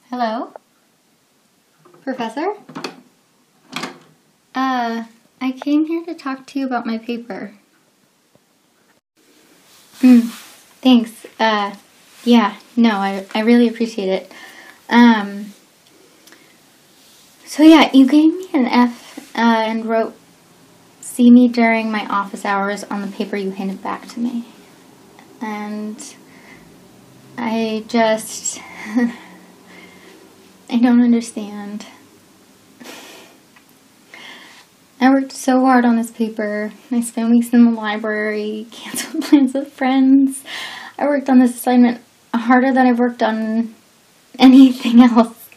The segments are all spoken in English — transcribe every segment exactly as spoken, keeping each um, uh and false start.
Hello? Professor? Uh, I came here to talk to you about my paper. Hmm, thanks. Uh, yeah, no, I, I really appreciate it. Um, so yeah, you gave me an F, uh, and wrote, "See me during my office hours" on the paper you handed back to me. And I just... I don't understand. I worked so hard on this paper. I spent weeks in the library, canceled plans with friends. I worked on this assignment harder than I've worked on anything else.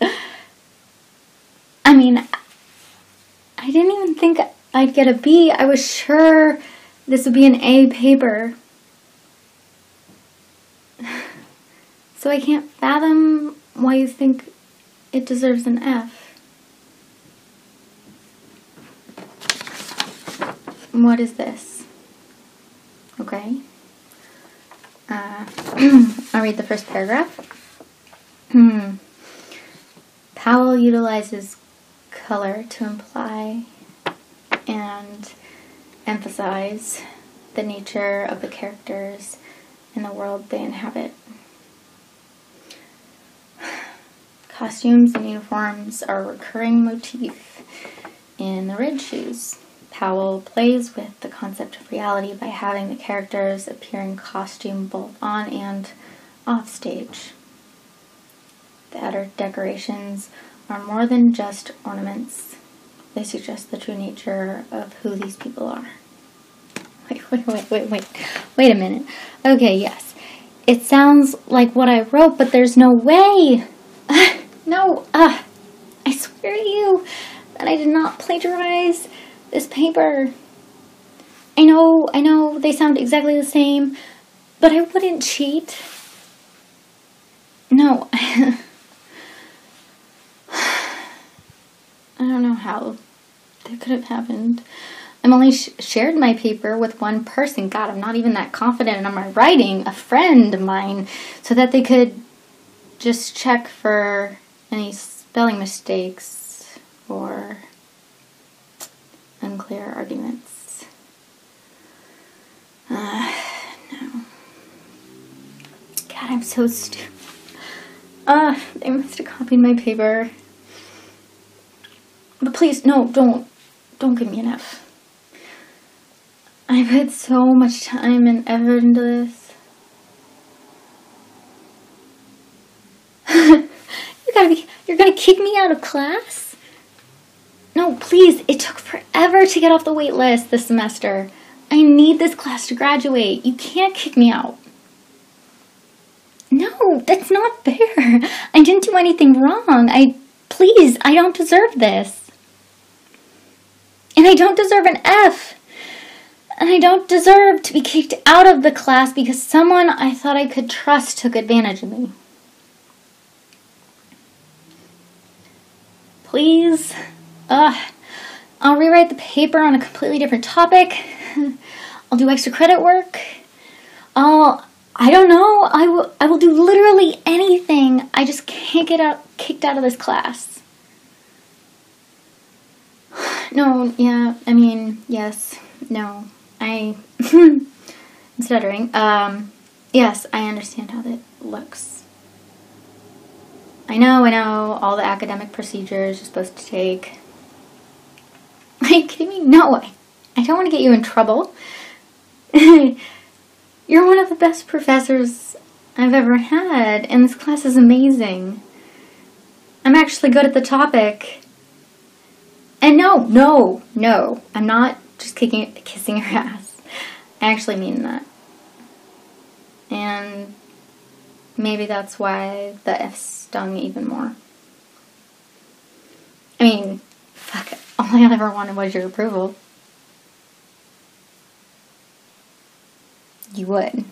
I mean, I didn't even think I'd get a B. I was sure this would be an A paper. So I can't fathom why you think it deserves an F. What is this? Okay. Uh, I'll read the first paragraph. Hmm. Powell utilizes color to imply and emphasize the nature of the characters and the world they inhabit. Costumes and uniforms are a recurring motif in the Red Shoes. Powell plays with the concept of reality by having the characters appear in costume both on and off stage. The outer decorations are more than just ornaments. They suggest the true nature of who these people are. Wait, wait, wait, wait, wait. Wait a minute. Okay, yes. It sounds like what I wrote, but there's no way. No, uh, I swear to you that I did not plagiarize this paper. I know, I know they sound exactly the same, but I wouldn't cheat. No. I don't know how that could have happened. I've only sh- shared my paper with one person. God, I'm not even that confident in my writing. A friend of mine, so that they could just check for any spelling mistakes or unclear arguments. Uh, no. God, I'm so stupid. Ah, uh, they must have copied my paper. But please, no, don't. Don't give me an F. I put so much time and effort into this. You gotta be, you're gonna kick me out of class? No, please, it took forever to get off the wait list this semester. I need this class to graduate. You can't kick me out. No, that's not fair. I didn't do anything wrong. I, please, I don't deserve this. And I don't deserve an F. And I don't deserve to be kicked out of the class because someone I thought I could trust took advantage of me. Please. Ugh. I'll rewrite the paper on a completely different topic. I'll do extra credit work. I'll, I don't know. I will, I will do literally anything. I just can't get out, kicked out of this class. No, yeah, I mean, yes, no. I, I'm stuttering. Um, yes, I understand how that looks. I know, I know, all the academic procedures you're supposed to take. Are you kidding me? No, I, I don't want to get you in trouble. You're one of the best professors I've ever had, and this class is amazing. I'm actually good at the topic. And no, no, no, I'm not just kicking, kissing her ass. I actually mean that. And maybe that's why the F stung even more. I mean, fuck, all I ever wanted was your approval. You would.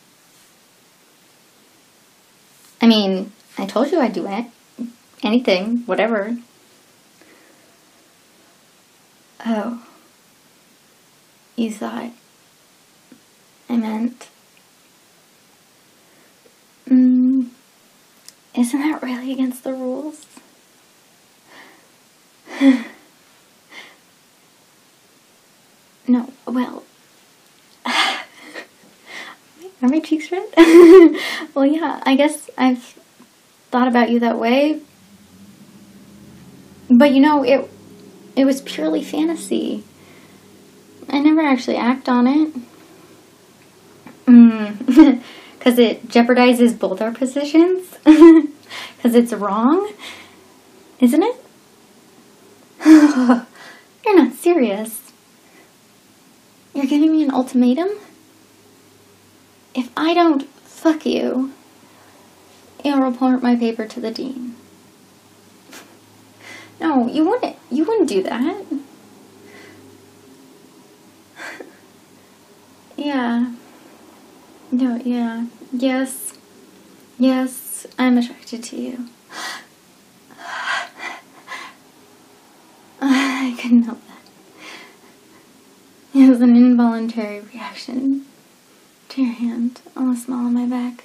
I mean, I told you I'd do it. Anything, whatever. Oh. You thought I meant... Mm, Isn't that really against the rules? No, well... Are my cheeks red? Well, yeah, I guess I've thought about you that way. But you know, it it was purely fantasy. I never actually act on it. Mm. Because it jeopardizes both our positions. Because it's wrong. Isn't it? You're not serious. You're giving me an ultimatum? If I don't fuck you, you'll report my paper to the dean. No, you wouldn't. You wouldn't do that. Yeah. No, yeah. Yes. Yes, I'm attracted to you. I couldn't help that. It was an involuntary reaction to your hand on the small of my back.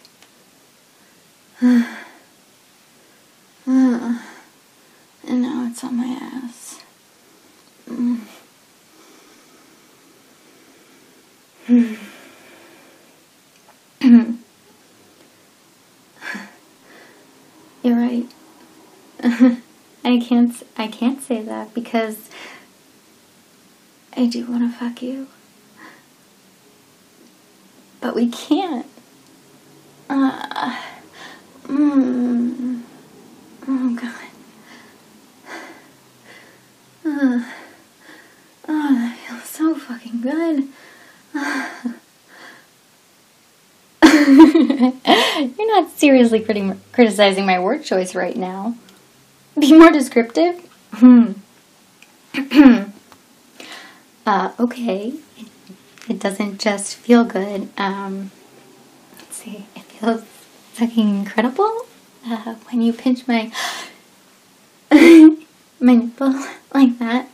uh, and now it's on my ass. Mm. You're right. I can't I can't say that because I do want to fuck you. But we can't. Uh, mm, oh God. Uh, oh, that feels so fucking good. Uh. You're not seriously criti- criticizing my word choice right now. Be more descriptive. Hmm. uh, okay. It, it doesn't just feel good. Um, let's see. It feels fucking incredible. Uh, when you pinch my my nipple like that,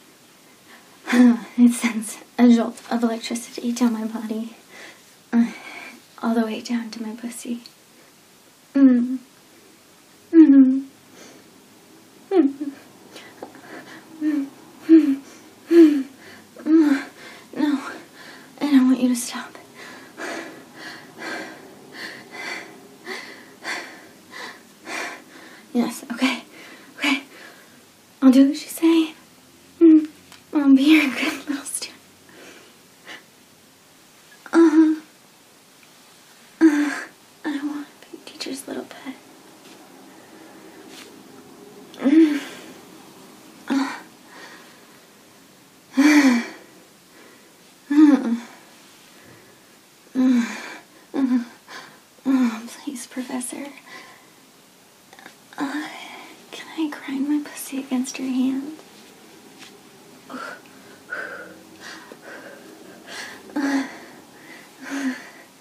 it sends a jolt of electricity down my body. Uh, all the way down to my pussy. Mm. Mm-hmm. Mm-hmm. Mm-hmm. Mm-hmm. No, I don't want you to stop. Yes, okay, okay. I'll do what you say. Mm. I'll be your good little student. Uh-huh. Uh, I want to be teacher's little pet. Mm. Uh. Uh. Uh. Uh. Uh. Oh, please, Professor. Uh, can I grind my pussy against your hand? Uh.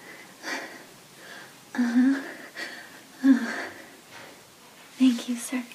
Uh. Uh. Thank you, sir.